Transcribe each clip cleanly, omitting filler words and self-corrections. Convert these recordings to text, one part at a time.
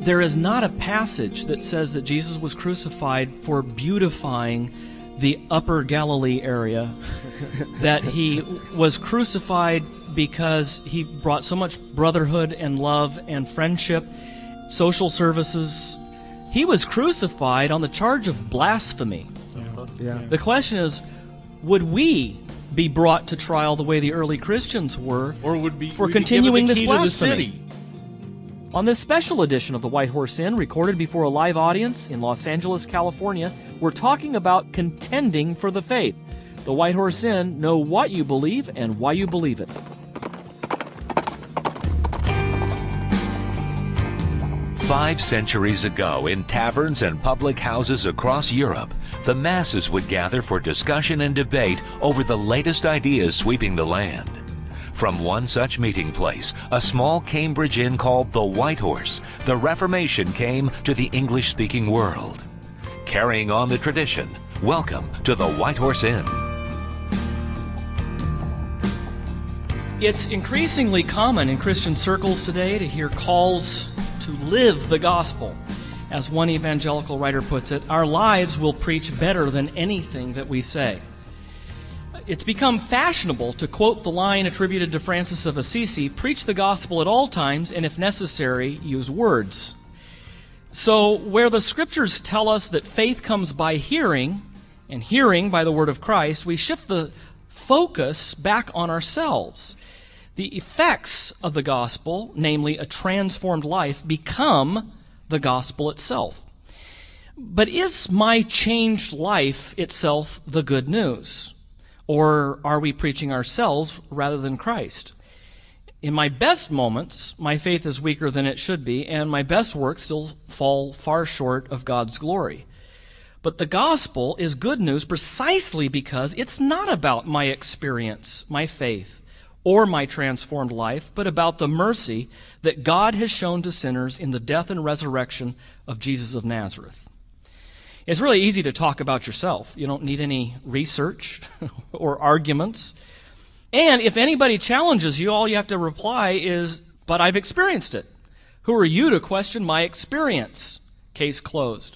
There is not a passage that says that Jesus was crucified for beautifying the upper Galilee area, that he was crucified because he brought so much brotherhood and love and friendship, social services. He was crucified on the charge of blasphemy. Yeah. The question is, would we be brought to trial the way the early Christians were, or would for continuing this this blasphemy? On this special edition of the White Horse Inn, recorded before a live audience in Los Angeles, California, we're talking about contending for the faith. The White Horse Inn, know what you believe and why you believe it. Five centuries ago, in taverns and public houses across Europe, the masses would gather for discussion and debate over the latest ideas sweeping the land. From one such meeting place, a small Cambridge inn called the White Horse, the Reformation came to the English-speaking world. Carrying on the tradition, welcome to the White Horse Inn. It's increasingly common in Christian circles today to hear calls to live the gospel. As one evangelical writer puts it, our lives will preach better than anything that we say. It's become fashionable to quote the line attributed to Francis of Assisi, preach the gospel at all times, and if necessary, use words. So, where the Scriptures tell us that faith comes by hearing, and hearing by the word of Christ, we shift the focus back on ourselves. The effects of the gospel, namely a transformed life, become the gospel itself. But is my changed life itself the good news? Or are we preaching ourselves rather than Christ? In my best moments, my faith is weaker than it should be, and my best works still fall far short of God's glory. But the gospel is good news precisely because it's not about my experience, my faith, or my transformed life, but about the mercy that God has shown to sinners in the death and resurrection of Jesus of Nazareth. It's really easy to talk about yourself. You don't need any research or arguments. And if anybody challenges you, all you have to reply is, but I've experienced it. Who are you to question my experience? Case closed.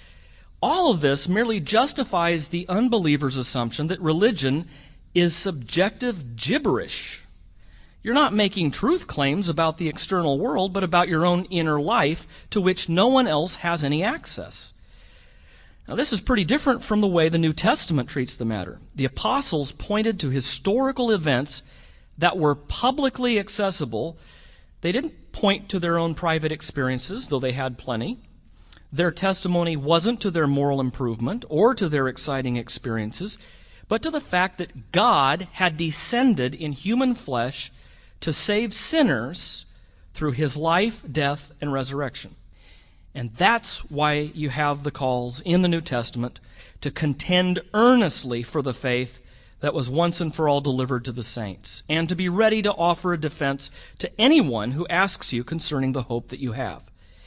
All of this merely justifies the unbeliever's assumption that religion is subjective gibberish. You're not making truth claims about the external world, but about your own inner life to which no one else has any access. Now, this is pretty different from the way the New Testament treats the matter. The apostles pointed to historical events that were publicly accessible. They didn't point to their own private experiences, though they had plenty. Their testimony wasn't to their moral improvement or to their exciting experiences, but to the fact that God had descended in human flesh to save sinners through his life, death, and resurrection. And that's why you have the calls in the New Testament to contend earnestly for the faith that was once and for all delivered to the saints, and to be ready to offer a defense to anyone who asks you concerning the hope that you have.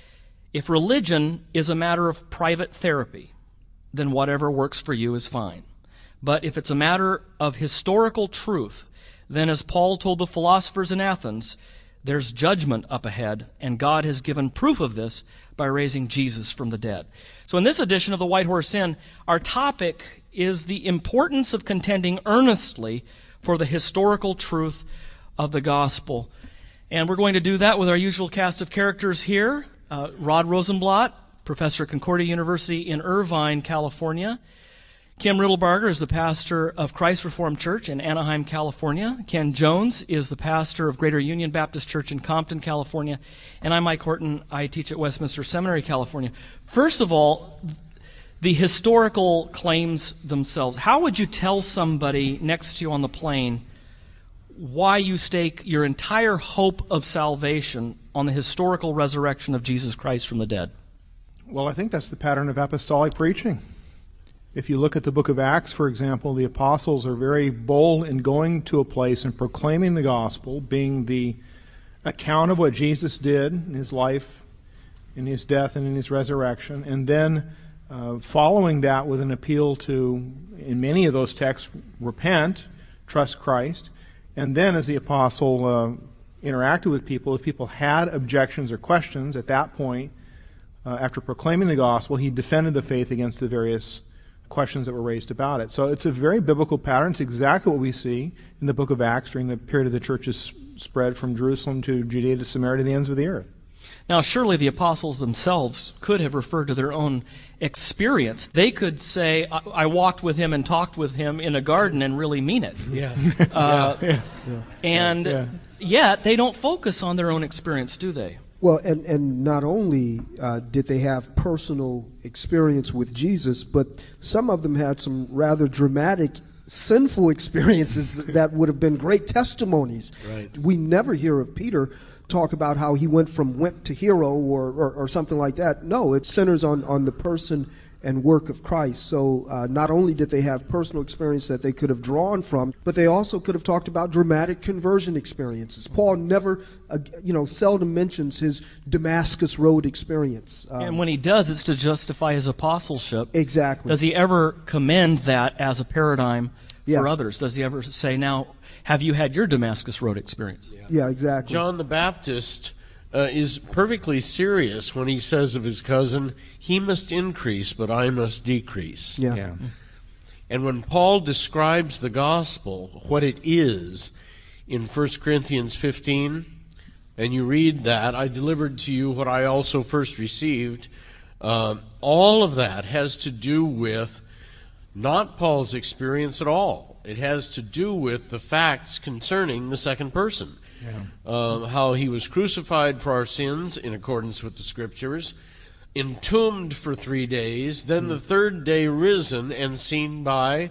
If religion is a matter of private therapy, then whatever works for you is fine. But if it's a matter of historical truth, then as Paul told the philosophers in Athens, there's judgment up ahead, and God has given proof of this by raising Jesus from the dead. So in this edition of the White Horse Inn, our topic is the importance of contending earnestly for the historical truth of the gospel. And we're going to do that with our usual cast of characters here. Rod Rosenblatt, professor at Concordia University in Irvine, California. Kim Riddlebarger is the pastor of Christ Reformed Church in Anaheim, California. Ken Jones is the pastor of Greater Union Baptist Church in Compton, California. And I'm Mike Horton. I teach at Westminster Seminary, California. First of all, the historical claims themselves. How would you tell somebody next to you on the plane why you stake your entire hope of salvation on the historical resurrection of Jesus Christ from the dead? Well, I think that's the pattern of apostolic preaching. If you look at the book of Acts, for example, the apostles are very bold in going to a place and proclaiming the gospel, being the account of what Jesus did in his life, in his death, and in his resurrection, and then following that with an appeal to, in many of those texts, repent, trust Christ, and then as the apostle interacted with people, if people had objections or questions, at that point, after proclaiming the gospel, he defended the faith against the various questions that were raised about it. So it's a very biblical pattern. It's exactly what we see in the book of Acts during the period of the church's spread from Jerusalem to Judea to Samaria to the ends of the earth. Now, surely the apostles themselves could have referred to their own experience. They could say, I walked with him and talked with him in a garden, and really mean it. And yet, they don't focus on their own experience, do they? Well, and not only did they have personal experience with Jesus, but some of them had some rather dramatic, sinful experiences that would have been great testimonies. Right. We never hear of Peter talk about how he went from wimp to hero or something like that. No, it centers on the person and work of Christ. So not only did they have personal experience that they could have drawn from, but they also could have talked about dramatic conversion experiences. Paul never, seldom mentions his Damascus Road experience. And when he does, it's to justify his apostleship. Exactly. Does he ever commend that as a paradigm Yeah. for others? Does he ever say, now, have you had your Damascus Road experience? Yeah, exactly. John the Baptist is perfectly serious when he says of his cousin, he must increase, but I must decrease. Yeah. And when Paul describes the gospel, what it is, in 1 Corinthians 15, and you read that, I delivered to you what I also first received, all of that has to do with not Paul's experience at all. It has to do with the facts concerning the second person. How he was crucified for our sins in accordance with the Scriptures, entombed for 3 days, then the third day risen and seen by,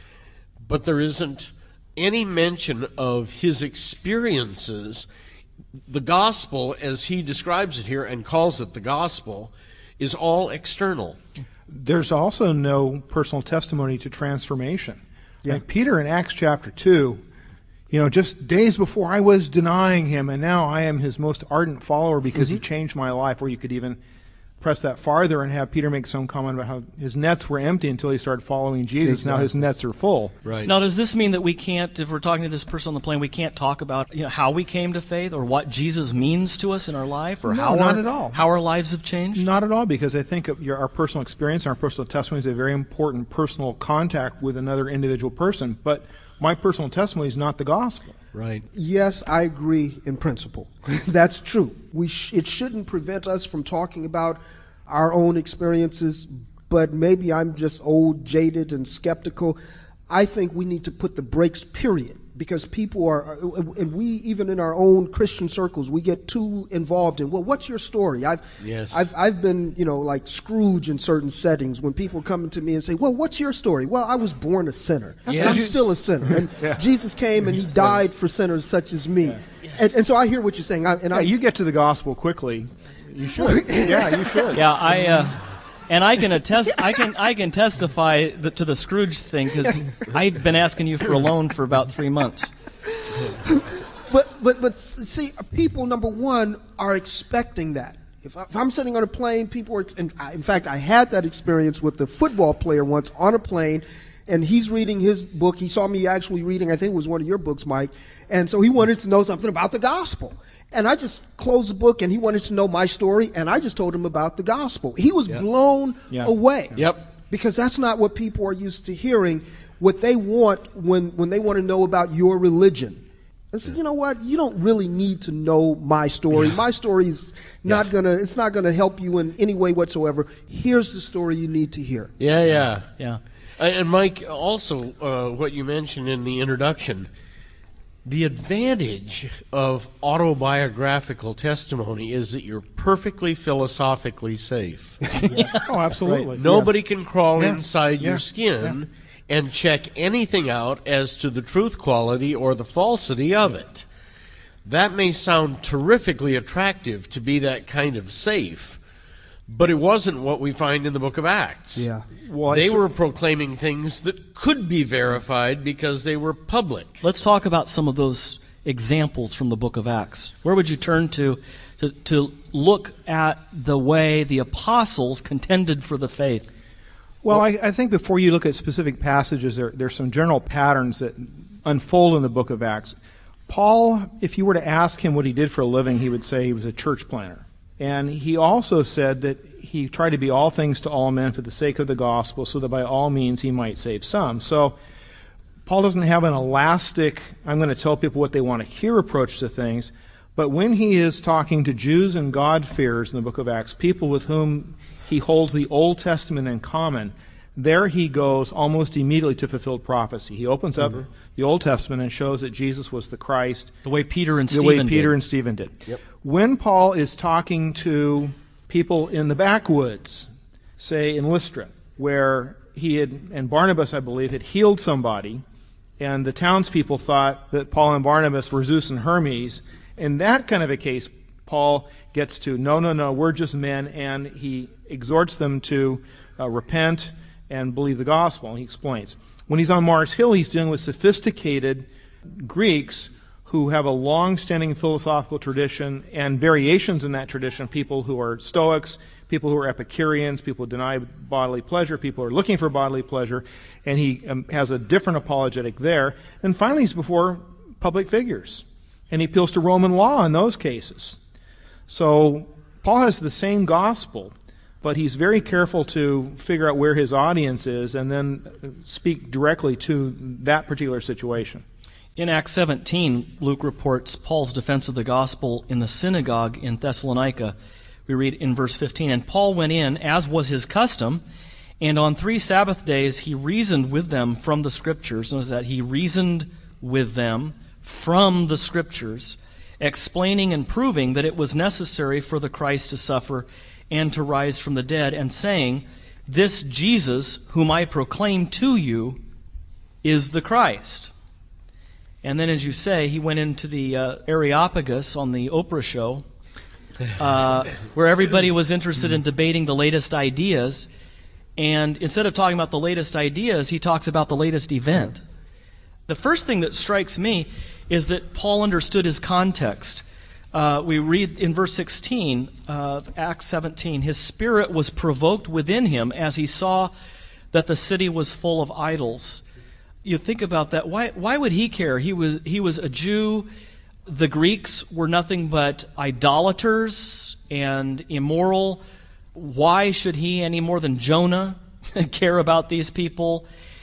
but there isn't any mention of his experiences. The gospel, as he describes it here and calls it the gospel, is all external. There's also no personal testimony to transformation. Yeah. Like Peter in Acts chapter 2, just days before I was denying him, and now I am his most ardent follower because he changed my life. Or you could even press that farther and have Peter make some comment about how his nets were empty until he started following Jesus. Exactly. Now his nets are full. Right. Now, does this mean that we can't, if we're talking to this person on the plane, we can't talk about how we came to faith or what Jesus means to us in our life, or No, not at all. how our lives have changed? Not at all, because I think our personal experience and our personal testimony is a very important personal contact with another individual person. But my personal testimony is not the gospel. Right. Yes, I agree in principle. That's true. It shouldn't prevent us from talking about our own experiences, but maybe I'm just old, jaded, and skeptical. I think we need to put the brakes, period, because people are, and we, even in our own Christian circles, we get too involved in, well, what's your story? I've been, like Scrooge in certain settings when people come to me and say, well, what's your story? Well, I was born a sinner. I'm still a sinner. And Jesus came and he died for sinners such as me. And so I hear what you're saying. You get to the gospel quickly. You should. Yeah, you should. Yeah, and I can attest. I can testify to the Scrooge thing because I've been asking you for a loan for about 3 months. But see, people, number one, are expecting that. If I'm sitting on a plane, people are. In fact, I had that experience with the football player once on a plane. And he's reading his book. He saw me actually reading, I think it was one of your books, Mike. And so he wanted to know something about the gospel. And I just closed the book, and he wanted to know my story, and I just told him about the gospel. He was blown away. Yep. Because that's not what people are used to hearing, what they want when they want to know about your religion. And so, you know what? You don't really need to know my story. My story's not it's not gonna help you in any way whatsoever. Here's the story you need to hear. Yeah. Yeah. And Mike, also what you mentioned in the introduction, the advantage of autobiographical testimony is that you're perfectly philosophically safe. Oh, absolutely. Right. Nobody can crawl inside your skin and check anything out as to the truth quality or the falsity of it. That may sound terrifically attractive to be that kind of safe, but it wasn't what we find in the book of Acts. Yeah. Well, They were proclaiming things that could be verified because they were public. Let's talk about some of those examples from the book of Acts. Where would you turn to look at the way the apostles contended for the faith? Well, I think before you look at specific passages, there's some general patterns that unfold in the book of Acts. Paul, if you were to ask him what he did for a living, he would say he was a church planner. And he also said that he tried to be all things to all men for the sake of the gospel, so that by all means he might save some. So Paul doesn't have an elastic, I'm going to tell people what they want to hear approach to things, but when he is talking to Jews and God-fearers in the book of Acts, people with whom he holds the Old Testament in common, there he goes almost immediately to fulfilled prophecy. He opens up the Old Testament and shows that Jesus was the Christ. The way Peter and Stephen did. Yep. When Paul is talking to people in the backwoods, say in Lystra, where he had, and Barnabas, I believe, had healed somebody, and the townspeople thought that Paul and Barnabas were Zeus and Hermes, in that kind of a case, Paul gets to, no, we're just men, and he exhorts them to repent and believe the gospel. And he explains. When he's on Mars Hill, he's dealing with sophisticated Greeks who have a long-standing philosophical tradition and variations in that tradition, people who are Stoics, people who are Epicureans, people who deny bodily pleasure, people who are looking for bodily pleasure, and he has a different apologetic there. And finally, he's before public figures, and he appeals to Roman law in those cases. So Paul has the same gospel, but he's very careful to figure out where his audience is and then speak directly to that particular situation. In Acts 17, Luke reports Paul's defense of the gospel in the synagogue in Thessalonica. We read in verse 15, "And Paul went in, as was his custom, and on 3 Sabbath days he reasoned with them from the Scriptures." Notice that he reasoned with them from the Scriptures, explaining and proving that it was necessary for the Christ to suffer and to rise from the dead, and saying, "This Jesus, whom I proclaim to you, is the Christ." And then, as you say, he went into the Areopagus on the Oprah show, where everybody was interested in debating the latest ideas. And instead of talking about the latest ideas, he talks about the latest event. The first thing that strikes me is that Paul understood his context. We read in verse 16 of Acts 17, "His spirit was provoked within him as he saw that the city was full of idols." You think about that. Why would he care? He was a Jew. The Greeks were nothing but idolaters and immoral. Why should he, any more than Jonah, care about these people?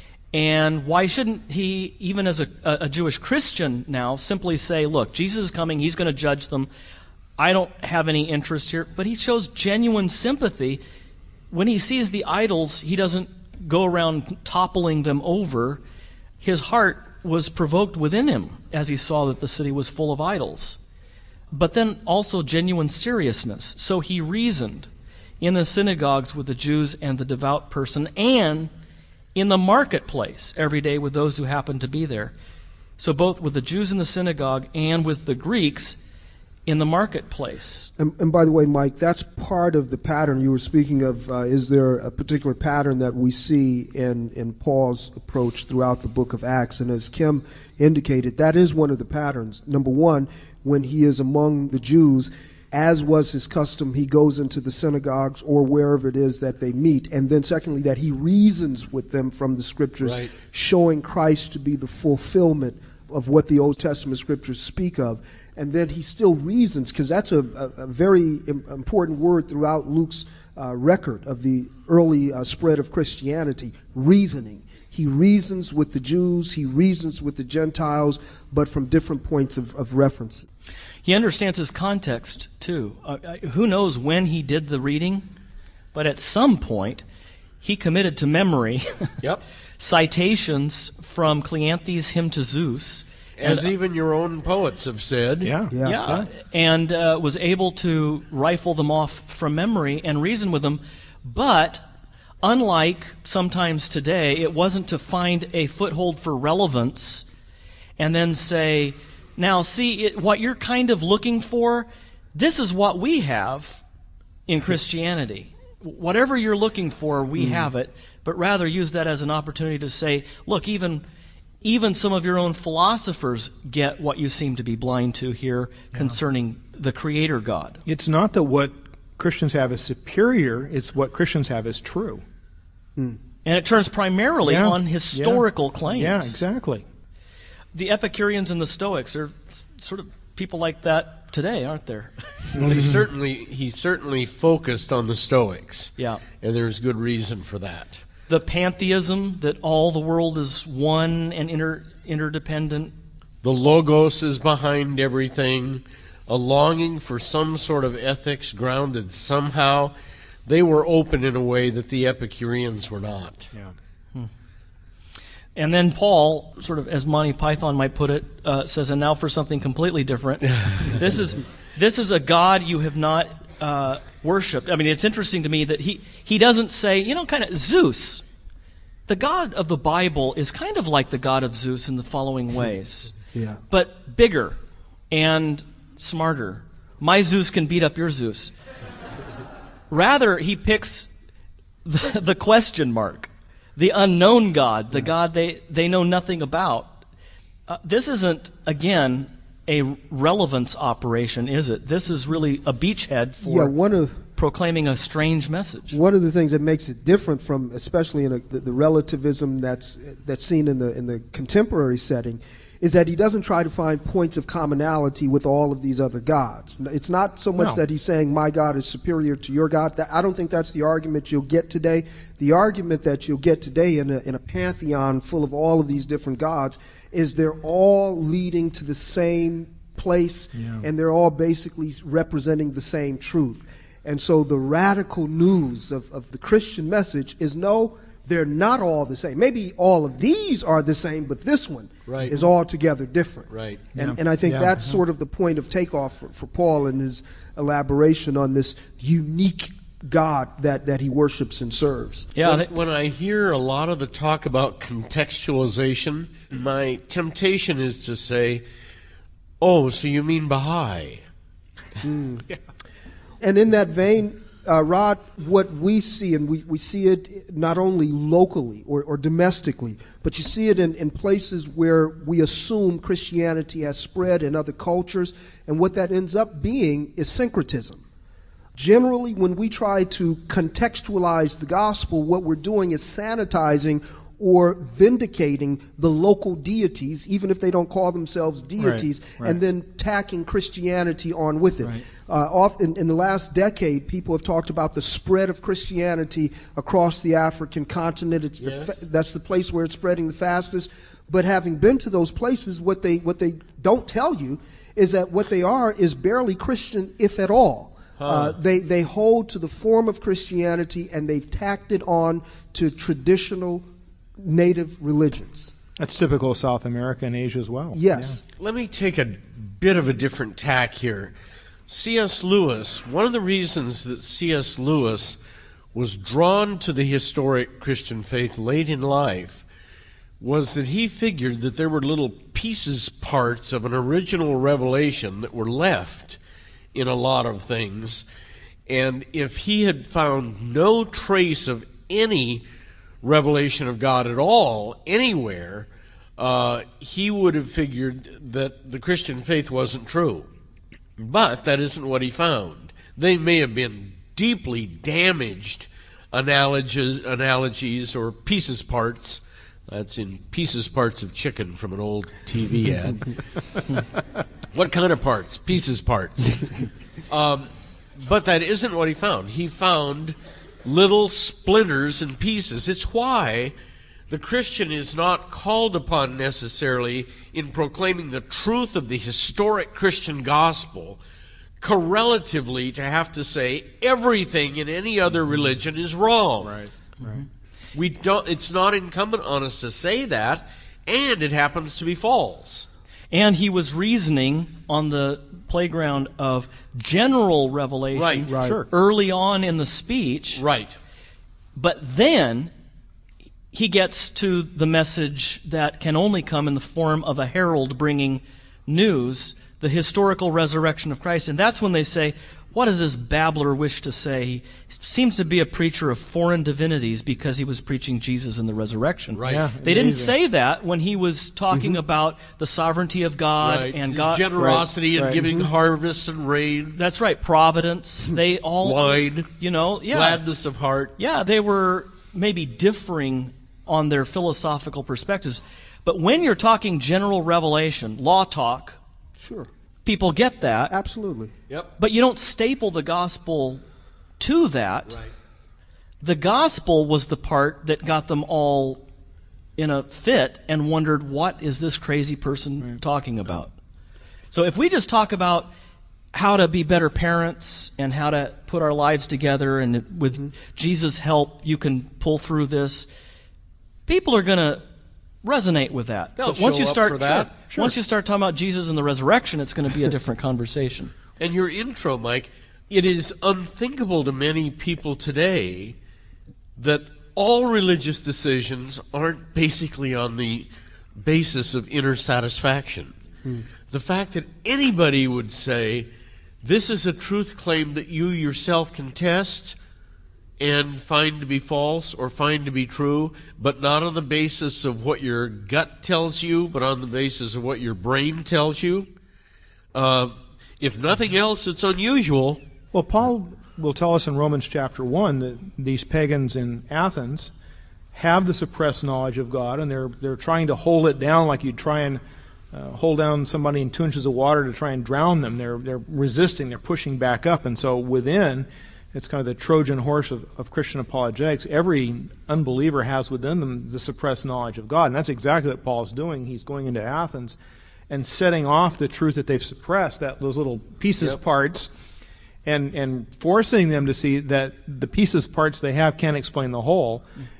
And why shouldn't he, even as a Jewish Christian now, simply say, look, Jesus is coming, he's going to judge them. I don't have any interest here. But he shows genuine sympathy. When he sees the idols, he doesn't go around toppling them over. His heart was provoked within him as he saw that the city was full of idols. But then also genuine seriousness. So he reasoned in the synagogues with the Jews and the devout person, and in the marketplace every day with those who happened to be there. So both with the Jews in the synagogue and with the Greeks in the marketplace. And by the way, Mike, that's part of the pattern you were speaking of. Is there a particular pattern that we see in Paul's approach throughout the book of Acts? And as Kim indicated, that is one of the patterns. Number one, when he is among the Jews, as was his custom, he goes into the synagogues or wherever it is that they meet. And then secondly, that he reasons with them from the Scriptures, right, showing Christ to be the fulfillment of what the Old Testament Scriptures speak of. And then he still reasons, because that's a very important word throughout Luke's record of the early spread of Christianity, reasoning. He reasons with the Jews, he reasons with the Gentiles, but from different points of reference. He understands his context, too. Who knows when he did the reading, but at some point he committed to memory citations from Cleanthes' hymn to Zeus. As even your own poets have said. Yeah. And was able to rifle them off from memory and reason with them. But unlike sometimes today, it wasn't to find a foothold for relevance and then say, now see, what you're kind of looking for, this is what we have in Christianity. Whatever you're looking for, we have it. But rather use that as an opportunity to say, look, even some of your own philosophers get what you seem to be blind to here concerning the Creator God. It's not that what Christians have is superior, it's what Christians have is true. And it turns primarily on historical claims. Yeah, exactly. The Epicureans and the Stoics are sort of people like that today, aren't there? Well, he certainly focused on the Stoics. Yeah. And there's good reason for that. The pantheism, that all the world is one and interdependent. The Logos is behind everything, a longing for some sort of ethics grounded somehow. They were open in a way that the Epicureans were not. Yeah. And then Paul, sort of as Monty Python might put it, says, and now for something completely different. This is a God you have not worshipped. I mean, it's interesting to me that he doesn't say, kind of Zeus. The God of the Bible is kind of like the God of Zeus in the following ways. Yeah. But bigger and smarter. My Zeus can beat up your Zeus. Rather, he picks the question mark, the unknown God, the God they know nothing about. This isn't, again, a relevance operation, is it? This is really a beachhead for proclaiming a strange message. One of the things that makes it different from, especially in the relativism that's seen in the contemporary setting, is that he doesn't try to find points of commonality with all of these other gods. It's not so much that he's saying my God is superior to your God. I don't think that's the argument you'll get today. The argument that you'll get today in a pantheon full of all of these different gods is they're all leading to the same place, and they're all basically representing the same truth. And so the radical news of the Christian message is no, they're not all the same. Maybe all of these are the same, but this one is altogether different. Right. And I think that's sort of the point of takeoff for Paul in his elaboration on this unique God that he worships and serves. Yeah. When I hear a lot of the talk about contextualization, my temptation is to say, oh, so you mean Baha'i? And in that vein, Rod, what we see, and we see it not only locally or domestically, but you see it in places where we assume Christianity has spread in other cultures, and what that ends up being is syncretism. Generally, when we try to contextualize the gospel, what we're doing is sanitizing or vindicating the local deities, even if they don't call themselves deities, and then tacking Christianity on with it. Often in the last decade, people have talked about the spread of Christianity across the African continent. That's the place where it's spreading the fastest. But having been to those places, what they don't tell you is that what they are is barely Christian, if at all. They hold to the form of Christianity, and they've tacked it on to traditional native religions. That's typical of South America and Asia as well. Yes. Let me take a bit of a different tack here. C.S. Lewis, one of the reasons that C.S. Lewis was drawn to the historic Christian faith late in life was that he figured that there were little parts of an original revelation that were left in a lot of things. And if he had found no trace of any revelation of God at all anywhere, he would have figured that the Christian faith wasn't true. But that isn't what he found. They may have been deeply damaged analogies or parts. That's in parts of chicken from an old TV ad. What kind of parts? Parts. But that isn't what he found. He found little splinters and pieces. It's why the Christian is not called upon necessarily in proclaiming the truth of the historic Christian gospel correlatively to have to say everything in any other religion is wrong. Right. It's not incumbent on us to say that, and it happens to be false. And he was reasoning on the playground of general revelation early on in the speech. Right. But then he gets to the message that can only come in the form of a herald bringing news, the historical resurrection of Christ. And that's when they say, what does this babbler wish to say? He seems to be a preacher of foreign divinities because he was preaching Jesus and the resurrection. Right. Yeah, they didn't say that when he was talking about the sovereignty of God and His God generosity and giving harvests and rain. That's right. Providence. They all wine. Gladness of heart. Yeah, they were maybe differing on their philosophical perspectives. But when you're talking general revelation, law talk, people get that. Absolutely. Yep. But you don't staple the gospel to that. Right. The gospel was the part that got them all in a fit and wondered, what is this crazy person talking about? So if we just talk about how to be better parents and how to put our lives together, and with Jesus' help you can pull through this, people are going to resonate with that. They'll But once show you up start for that. Sure. once you start talking about Jesus and the resurrection, it's going to be a different conversation. And your intro, Mike, it is unthinkable to many people today that all religious decisions aren't basically on the basis of inner satisfaction. The fact that anybody would say, this is a truth claim that you yourself can test and find to be false or find to be true, but not on the basis of what your gut tells you, but on the basis of what your brain tells you. If nothing else, it's unusual. Well, Paul will tell us in Romans chapter 1 that these pagans in Athens have the suppressed knowledge of God, and they're trying to hold it down like you'd try and hold down somebody in 2 inches of water to try and drown them. They're resisting, they're pushing back up, and so within, it's kind of the Trojan horse of Christian apologetics. Every unbeliever has within them the suppressed knowledge of God, and that's exactly what Paul's doing. He's going into Athens and setting off the truth that they've suppressed, those little pieces, parts, and forcing them to see that the pieces, parts they have can't explain the whole.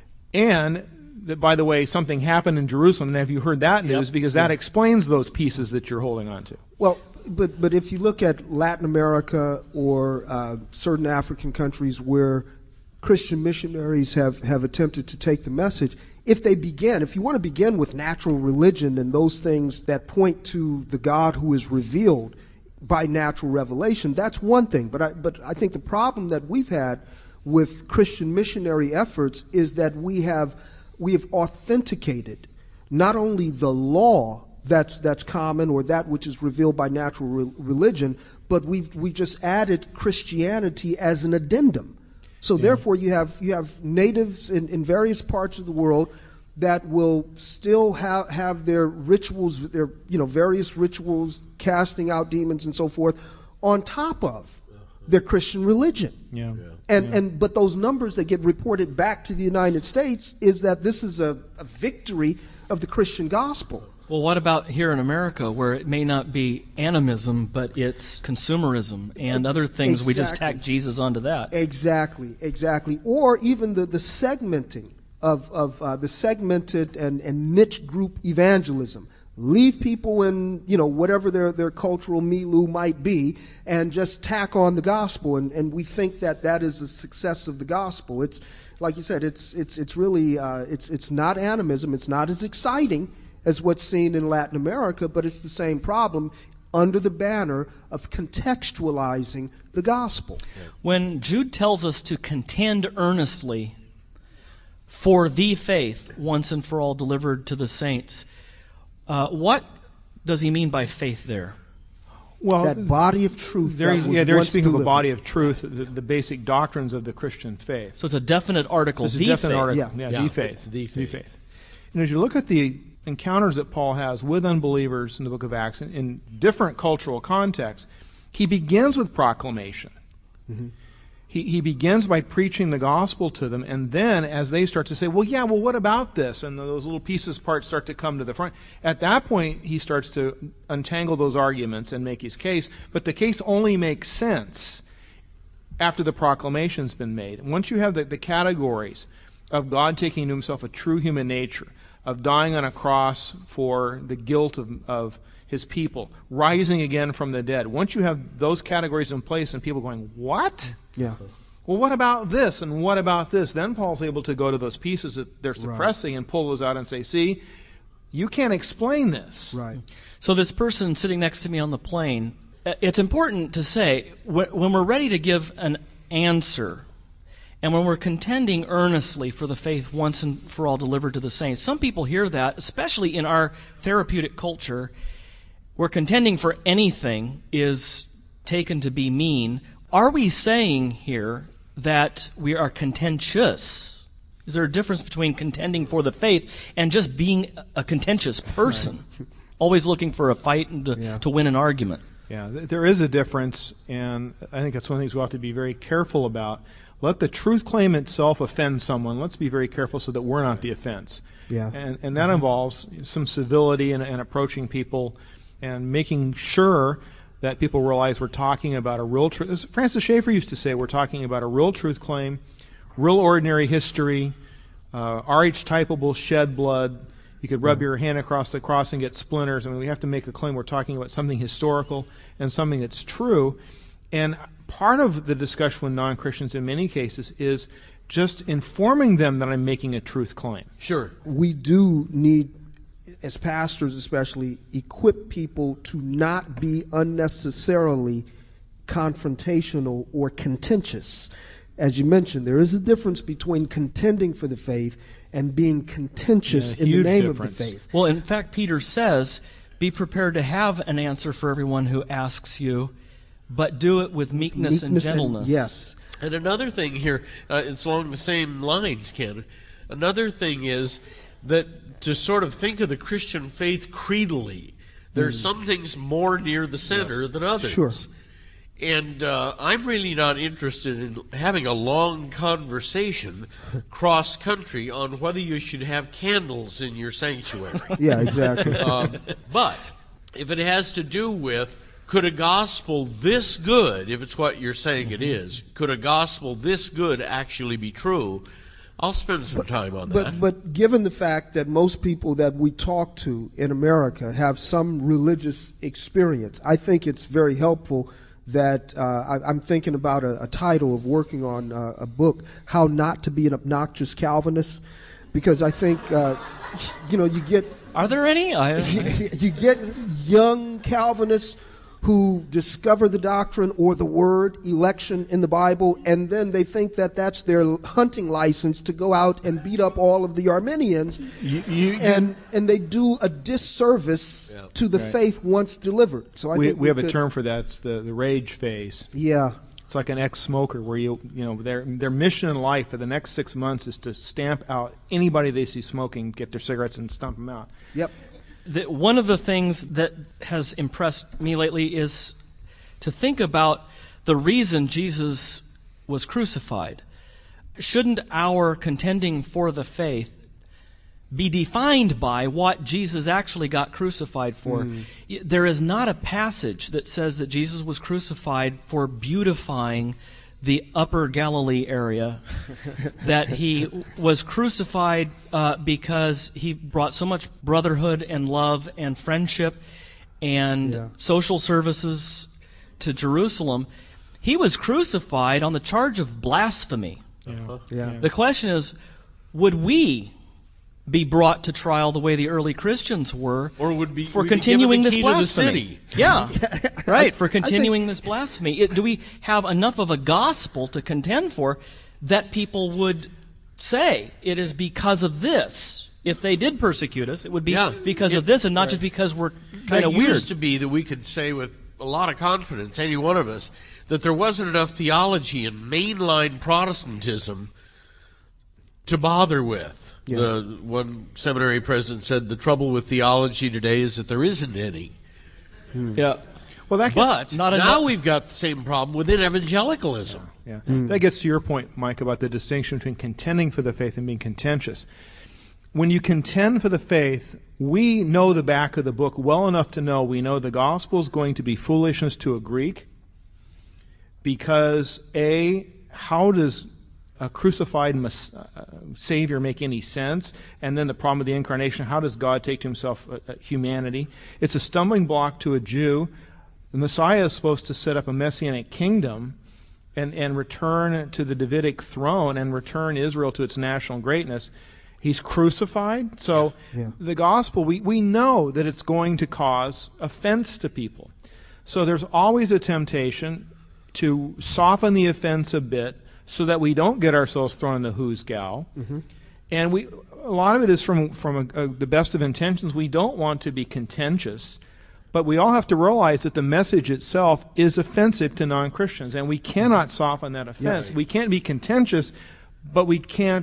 And that, by the way, something happened in Jerusalem, and have you heard that news? Because that explains those pieces that you're holding on to. Well, but if you look at Latin America or certain African countries where Christian missionaries have attempted to take the message, if you want to begin with natural religion and those things that point to the God who is revealed by natural revelation, that's one thing. But I think the problem that we've had with Christian missionary efforts is that we have authenticated not only the law that's common or that which is revealed by natural religion, but we've just added Christianity as an addendum. So therefore, you have natives in various parts of the world that will still have their rituals, their various rituals, casting out demons and so forth, on top of their Christian religion. But those numbers that get reported back to the United States is that this is a victory of the Christian gospel. Well, what about here in America, where it may not be animism, but it's consumerism and other things? Exactly. We just tack Jesus onto that. Exactly. Or even the segmenting of the segmented and niche group evangelism. Leave people in, whatever their cultural milieu might be, and just tack on the gospel. And we think that is the success of the gospel. It's like you said. It's really it's not animism. It's not as exciting as what's seen in Latin America, but it's the same problem under the banner of contextualizing the gospel. When Jude tells us to contend earnestly for the faith once and for all delivered to the saints, what does he mean by faith there? Well, that body of truth. They're speaking of a body of truth, the basic doctrines of the Christian faith. So it's a definite article. So it's a definite faith. article. The faith. The faith. And as you look at the encounters that Paul has with unbelievers in the book of Acts in different cultural contexts, he begins with proclamation. Mm-hmm. He begins by preaching the gospel to them, and then as they start to say, well, what about this? And those little pieces, parts start to come to the front. At that point, he starts to untangle those arguments and make his case, but the case only makes sense after the proclamation's been made. And once you have the categories of God taking into himself a true human nature, of dying on a cross for the guilt of his people, rising again from the dead. Once you have those categories in place and people going, what? Yeah. Well, what about this and what about this? Then Paul's able to go to those pieces that they're suppressing and pull those out and say, see, you can't explain this. Right. So this person sitting next to me on the plane, it's important to say, when we're ready to give an answer, and when we're contending earnestly for the faith once and for all delivered to the saints, some people hear that, especially in our therapeutic culture, where contending for anything is taken to be mean. Are we saying here that we are contentious? Is there a difference between contending for the faith and just being a contentious person, always looking for a fight and to win an argument? Yeah, there is a difference, and I think that's one of the things we'll have to be very careful about. Let the truth claim itself offend someone. Let's be very careful so that we're not the offense. Yeah. And that involves some civility and approaching people and making sure that people realize we're talking about a real truth. As Francis Schaeffer used to say, we're talking about a real truth claim, real ordinary history, RH-typable shed blood. You could rub your hand across the cross and get splinters. I mean, we have to make a claim we're talking about something historical and something that's true. And part of the discussion with non-Christians in many cases is just informing them that I'm making a truth claim. Sure. We do need, as pastors especially, equip people to not be unnecessarily confrontational or contentious. As you mentioned, there is a difference between contending for the faith and being contentious in the name of the faith. Well, in fact, Peter says, be prepared to have an answer for everyone who asks you, but do it with meekness and gentleness. Yes. And another thing here, it's along the same lines, Ken. Another thing is that to sort of think of the Christian faith creedally, there's some things more near the center than others. Sure. And I'm really not interested in having a long conversation cross-country on whether you should have candles in your sanctuary. Yeah, exactly. But if it has to do with, could a gospel this good, if it's what you're saying it is, could a gospel this good actually be true, I'll spend some time on that. But given the fact that most people that we talk to in America have some religious experience, I think it's very helpful that I'm thinking about a title of working on a book, How Not to Be an Obnoxious Calvinist, because I think, you get... Are there any? You get young Calvinists who discover the doctrine or the word election in the Bible, and then they think that that's their hunting license to go out and beat up all of the Arminians, and they do a disservice to the faith once delivered. So I think we have a term for that. It's the rage phase. Yeah. It's like an ex-smoker where their mission in life for the next 6 months is to stamp out anybody they see smoking, get their cigarettes and stomp them out. Yep. One of the things that has impressed me lately is to think about the reason Jesus was crucified. Shouldn't our contending for the faith be defined by what Jesus actually got crucified for? There is not a passage that says that Jesus was crucified for beautifying the upper Galilee area, that he was crucified because he brought so much brotherhood and love and friendship and social services to Jerusalem. He was crucified on the charge of blasphemy. The question is, would we be brought to trial the way the early Christians were, or would be for continuing this blasphemy? Yeah, right, for continuing this blasphemy. Do we have enough of a gospel to contend for that people would say it is because of this? If they did persecute us, it would be because of this and not just because we're kind of weird. It used to be that we could say with a lot of confidence, any one of us, that there wasn't enough theology in mainline Protestantism to bother with. The one seminary president said the trouble with theology today is that there isn't any. Yeah. Well, but now we've got the same problem within evangelicalism. Yeah. That gets to your point, Mike, about the distinction between contending for the faith and being contentious. When you contend for the faith, we know the back of the book well enough to know we know the gospel is going to be foolishness to a Greek because, A, how does a crucified Savior make any sense? And then the problem of the incarnation, how does God take to himself humanity? It's a stumbling block to a Jew. The Messiah is supposed to set up a messianic kingdom and return to the Davidic throne and return Israel to its national greatness. He's crucified. So the gospel, we know that it's going to cause offense to people. So there's always a temptation to soften the offense a bit so that we don't get ourselves thrown in the who's gal. And a lot of it is from the best of intentions. We don't want to be contentious, but we all have to realize that the message itself is offensive to non-Christians, and we cannot soften that offense. We can't be contentious, but we can't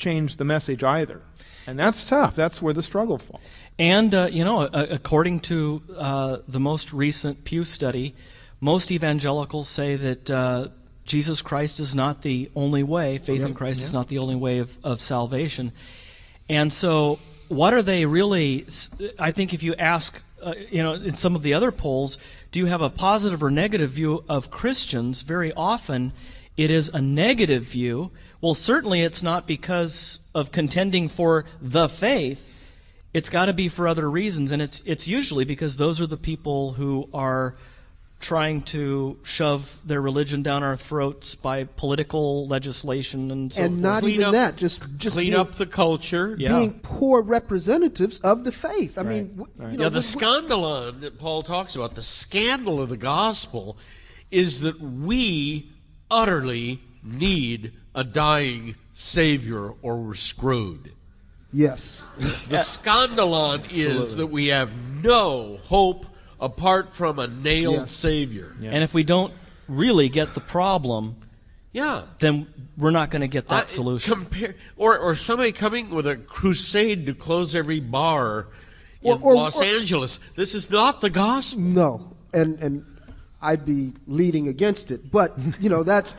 change the message either. And that's tough. That's where the struggle falls. And, according to the most recent Pew study, most evangelicals say that Jesus Christ is not the only way. Faith in Christ is not the only way of salvation. And so what are they really, I think if you ask, in some of the other polls, do you have a positive or negative view of Christians? Very often it is a negative view. Well, certainly it's not because of contending for the faith. It's got to be for other reasons, and it's usually because those are the people who are trying to shove their religion down our throats by political legislation and so and forth. not even that, just clean up the culture. Being poor representatives of the faith. I mean, the scandalon that Paul talks about, the scandal of the gospel, is that we utterly need a dying Savior or we're screwed. Yes. The scandalon is that we have no hope apart from a nailed Savior. Yeah. And if we don't really get the problem, then we're not going to get that solution. Or somebody coming with a crusade to close every bar in Los Angeles. This is not the gospel. No. And I'd be leading against it. But, that's...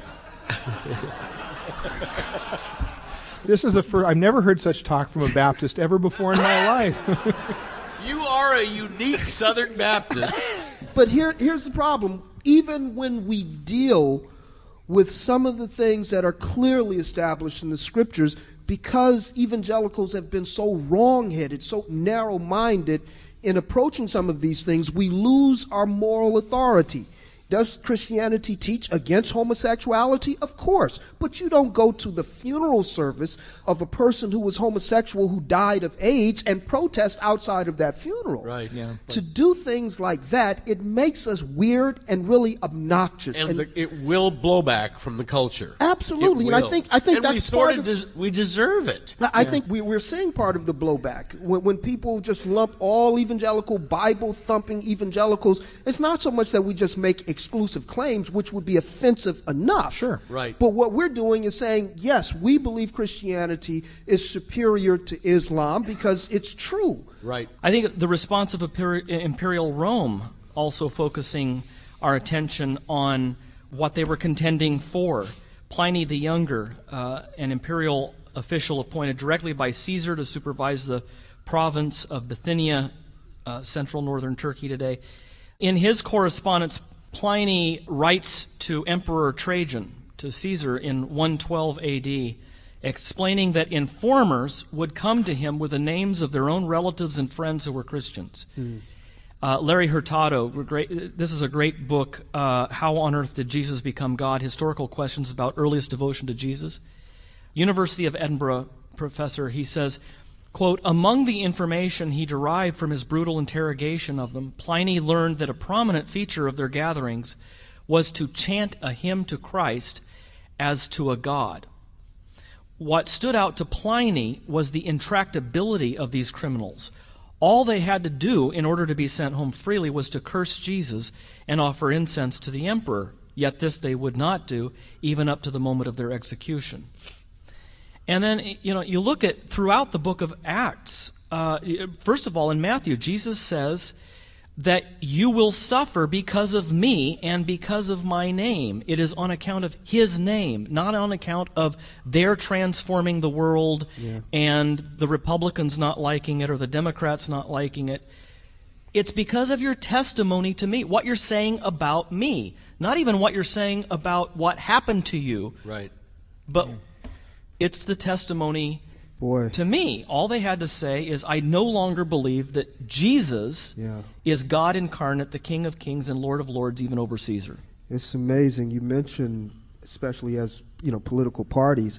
This is I've never heard such talk from a Baptist ever before in my life. You are a unique Southern Baptist. But here's the problem. Even when we deal with some of the things that are clearly established in the Scriptures, because evangelicals have been so wrong-headed, so narrow-minded in approaching some of these things, we lose our moral authority. Does Christianity teach against homosexuality? Of course. But you don't go to the funeral service of a person who was homosexual who died of AIDS and protest outside of that funeral. Right. Yeah. To do things like that, it makes us weird and really obnoxious. And it will blow back from the culture. Absolutely. And I think that's part of... we deserve it. I think we're seeing part of the blowback. When people just lump all evangelical, Bible-thumping evangelicals, it's not so much that we just make exclusive claims, which would be offensive enough. Sure. Right. But what we're doing is saying, yes, we believe Christianity is superior to Islam because it's true. Right. I think the response of Imperial Rome also focusing our attention on what they were contending for. Pliny the Younger, an imperial official appointed directly by Caesar to supervise the province of Bithynia, central northern Turkey today. In his correspondence, Pliny writes to Emperor Trajan, to Caesar, in 112 A.D., explaining that informers would come to him with the names of their own relatives and friends who were Christians. Larry Hurtado, this is a great book, How on Earth Did Jesus Become God? Historical Questions About Earliest Devotion to Jesus. University of Edinburgh professor, he says, quote, among the information he derived from his brutal interrogation of them, Pliny learned that a prominent feature of their gatherings was to chant a hymn to Christ as to a god. What stood out to Pliny was the intractability of these criminals. All they had to do in order to be sent home freely was to curse Jesus and offer incense to the emperor, yet this they would not do, even up to the moment of their execution. And then, you look at throughout the book of Acts, first of all, in Matthew, Jesus says that you will suffer because of me and because of my name. It is on account of his name, not on account of their transforming the world and the Republicans not liking it or the Democrats not liking it. It's because of your testimony to me, what you're saying about me, not even what you're saying about what happened to you. Right. But it's the testimony to me. All they had to say is, I no longer believe that Jesus is God incarnate, the King of Kings and Lord of Lords, even over Caesar. It's amazing. You mentioned, especially as political parties,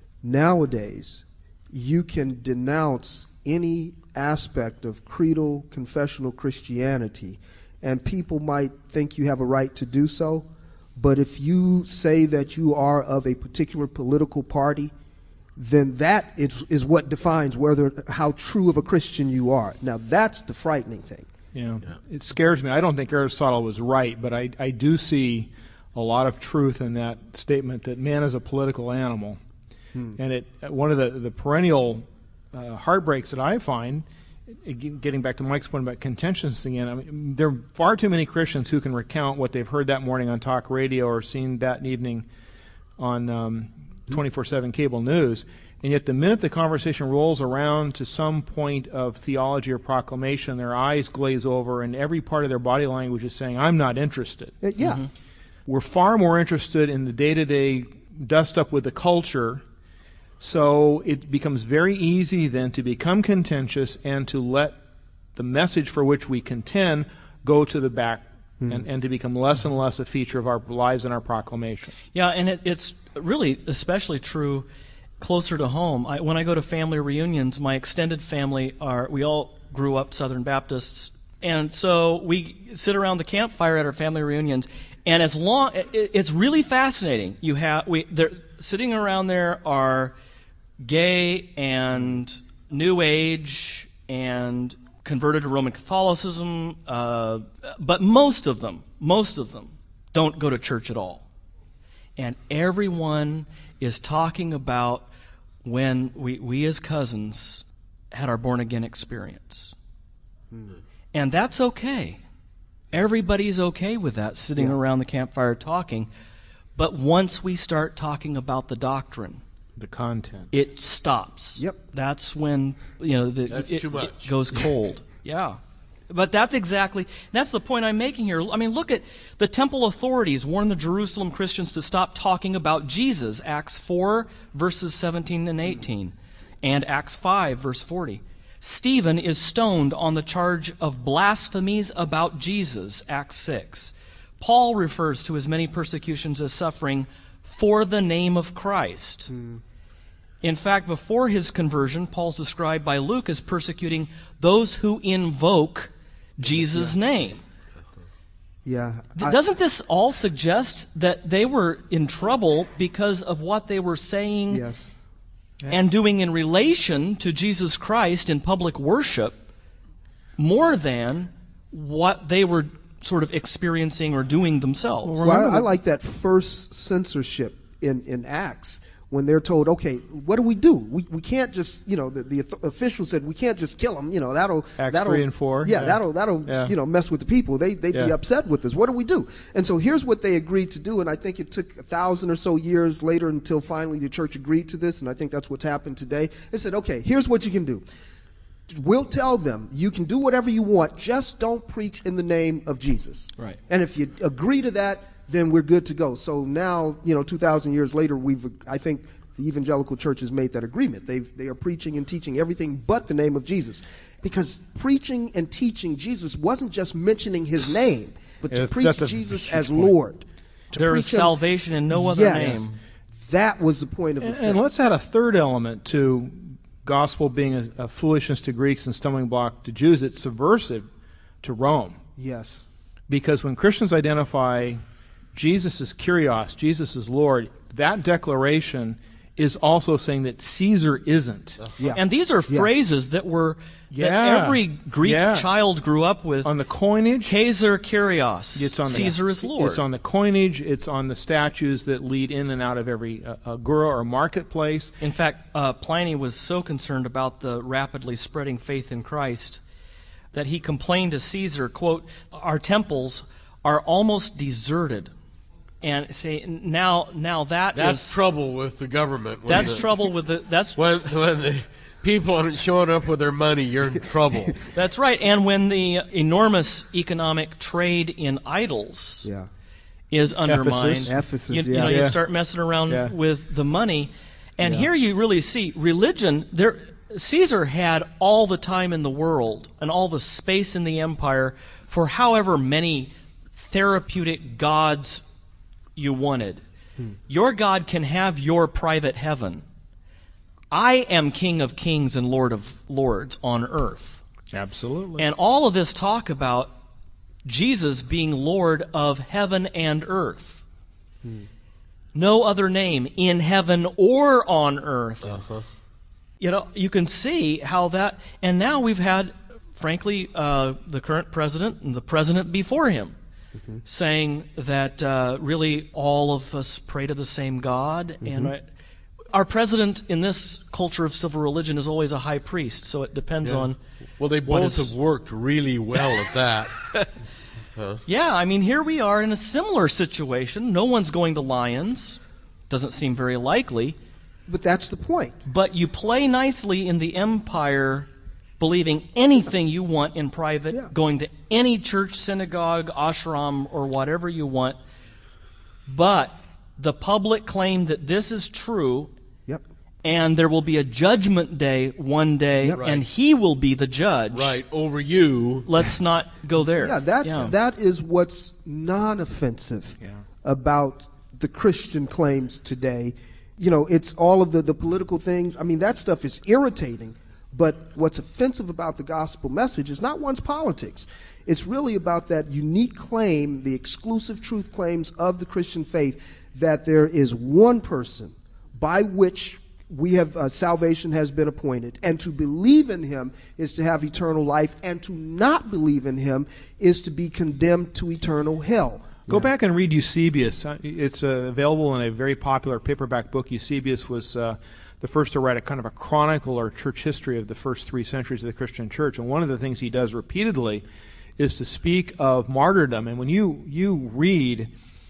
nowadays you can denounce any aspect of creedal, confessional Christianity, and people might think you have a right to do so. But if you say that you are of a particular political party, then that is what defines how true of a Christian you are. Now, that's the frightening thing. It scares me. I don't think Aristotle was right, but I do see a lot of truth in that statement that man is a political animal. And one of the perennial heartbreaks that I find, getting back to Mike's point about contentions again, I mean, there are far too many Christians who can recount what they've heard that morning on talk radio or seen that evening on 24/7 cable news, and yet the minute the conversation rolls around to some point of theology or proclamation, their eyes glaze over and every part of their body language is saying, I'm not interested. Yeah. Mm-hmm. We're far more interested in the day-to-day dust-up with the culture, so it becomes very easy then to become contentious and to let the message for which we contend go to the back and to become less and less a feature of our lives and our proclamation. Yeah, and it's really especially true closer to home. When I go to family reunions, my extended family we all grew up Southern Baptists, and so we sit around the campfire at our family reunions, and it's really fascinating. They're sitting around there are gay and New Age and converted to Roman Catholicism, but most of them don't go to church at all. And everyone is talking about when we as cousins had our born-again experience. And that's okay. Everybody's okay with that, sitting around the campfire talking. But once we start talking about the doctrine, the content, it stops. Yep. That's when That's too much. It goes cold. Yeah. But that's the point I'm making here. I mean, look at the temple authorities warned the Jerusalem Christians to stop talking about Jesus, Acts 4, verses 17 and 18, and Acts 5, verse 40. Stephen is stoned on the charge of blasphemies about Jesus, Acts 6. Paul refers to his many persecutions as suffering for the name of Christ. In fact, before his conversion, Paul's described by Luke as persecuting those who invoke Jesus' name. Yeah. Doesn't this all suggest that they were in trouble because of what they were saying Yes. and doing in relation to Jesus Christ in public worship more than what they were sort of experiencing or doing themselves? Well, I like that first censorship in Acts when they're told, okay, what do? We can't just, the official said we can't just kill them. That'll Acts 3 and 4. Yeah, that'll mess with the people. They'd be upset with us. What do we do? And so here's what they agreed to do. And I think it took 1,000 or so years later until finally the church agreed to this. And I think that's what's happened today. They said, okay, here's what you can do. We'll tell them you can do whatever you want, just don't preach in the name of Jesus. Right. And if you agree to that, then we're good to go. So now, 2,000 years later, I think the evangelical church has made that agreement. They are preaching and teaching everything but the name of Jesus. Because preaching and teaching Jesus wasn't just mentioning his name, but to preach Jesus as Lord. There is salvation in no other name. That was the point of it. And let's add a third element to gospel being a foolishness to Greeks and stumbling block to Jews. It's subversive to Rome. Yes. Because when Christians identify Jesus as Kyrios, Jesus as Lord, that declaration is also saying that Caesar isn't. Yeah. And these are phrases that that every Greek child grew up with. On the coinage, Caesar Kyrios. It's on Caesar is Lord. It's on the coinage. It's on the statues that lead in and out of every agora or marketplace. In fact, Pliny was so concerned about the rapidly spreading faith in Christ that he complained to Caesar, quote, "Our temples are almost deserted." And say now that's trouble with the government. That's trouble with that's when the people aren't showing up with their money, you're in trouble. That's right. And when the enormous economic trade in idols is undermined, Ephesus, you start messing around with the money. And here you really see religion. Caesar had all the time in the world and all the space in the empire for however many therapeutic gods you wanted. Your God can have your private heaven. I am King of kings and Lord of lords on earth. Absolutely. And all of this talk about Jesus being Lord of heaven and earth. No other name in heaven or on earth. You can see how that, and now we've had, frankly, the current president and the president before him saying that really all of us pray to the same God. And Our president in this culture of civil religion is always a high priest, so it depends on. Well, they both have worked really well at that. Yeah, I mean, here we are in a similar situation. No one's going to Lions. Doesn't seem very likely. But that's the point. But you play nicely in the empire, believing anything you want in private, going to any church, synagogue, ashram, or whatever you want. But the public claim that this is true, and there will be a judgment day one day, and he will be the judge. Right, over you. Let's not go there. That is what's non-offensive about the Christian claims today. You know, it's all of the political things. I mean, that stuff is irritating. But what's offensive about the gospel message is not one's politics. It's really about that unique claim, the exclusive truth claims of the Christian faith, that there is one person by which we have salvation has been appointed, and to believe in him is to have eternal life, and to not believe in him is to be condemned to eternal hell. Go back and read Eusebius. It's available in a very popular paperback book. Eusebius was the first to write a kind of a chronicle or church history of the first 3 centuries of the Christian church. And one of the things he does repeatedly is to speak of martyrdom. And when you read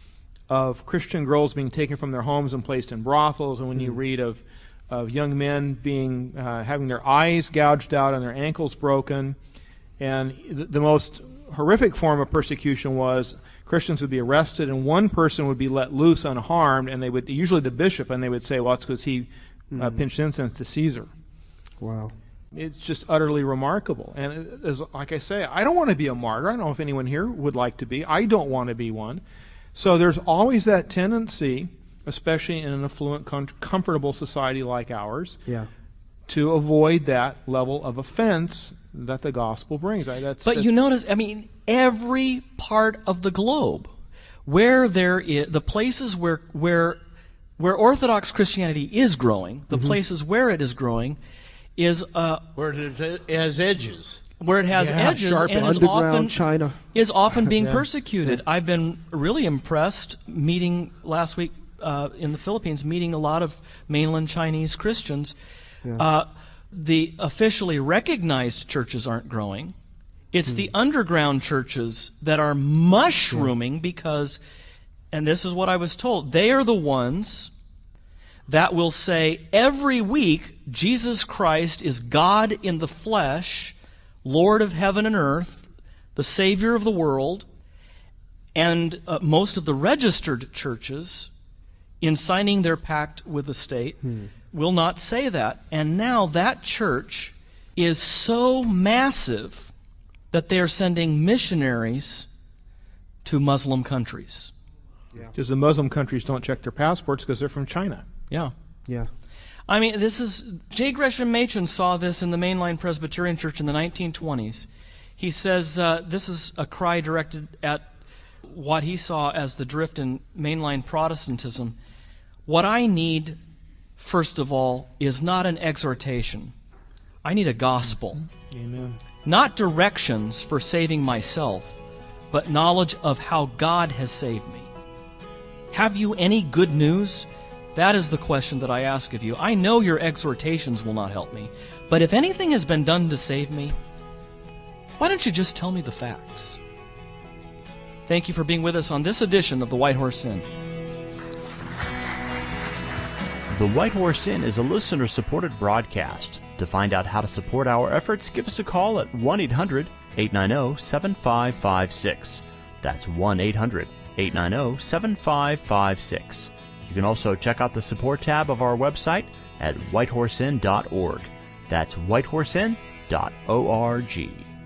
of Christian girls being taken from their homes and placed in brothels, and when you read of young men being having their eyes gouged out and their ankles broken, and the most horrific form of persecution was Christians would be arrested and one person would be let loose unharmed, and they would, usually the bishop, and they would say, well, it's because he pinched incense to Caesar. Wow. It's just utterly remarkable. And as, like I say, I don't want to be a martyr. I don't know if anyone here would like to be. I don't want to be one. So there's always that tendency, especially in an affluent, comfortable society like ours, to avoid that level of offense that the gospel brings. You notice, I mean, every part of the globe where there is, the places where Orthodox Christianity is growing, the places where it is growing, is where it has edges. Where it has edges and is often being persecuted. I've been really impressed last week in the Philippines, meeting a lot of mainland Chinese Christians. The officially recognized churches aren't growing. It's the underground churches that are mushrooming because, and this is what I was told, they are the ones that will say every week Jesus Christ is God in the flesh, Lord of heaven and earth, the Savior of the world. And most of the registered churches, in signing their pact with the state, will not say that. And now that church is so massive that they are sending missionaries to Muslim countries. Because the Muslim countries don't check their passports because they're from China. Yeah. Yeah. I mean, J. Gresham Machen saw this in the Mainline Presbyterian Church in the 1920s. He says this is a cry directed at what he saw as the drift in mainline Protestantism. What I need, first of all, is not an exhortation. I need a gospel. Amen. Not directions for saving myself, but knowledge of how God has saved me. Have you any good news? That is the question that I ask of you. I know your exhortations will not help me, but if anything has been done to save me, why don't you just tell me the facts? Thank you for being with us on this edition of The White Horse Inn. The White Horse Inn is a listener-supported broadcast. To find out how to support our efforts, give us a call at 1-800-890-7556. That's 1-800-890-7556. You can also check out the support tab of our website at whitehorseinn.org. That's whitehorseinn.org.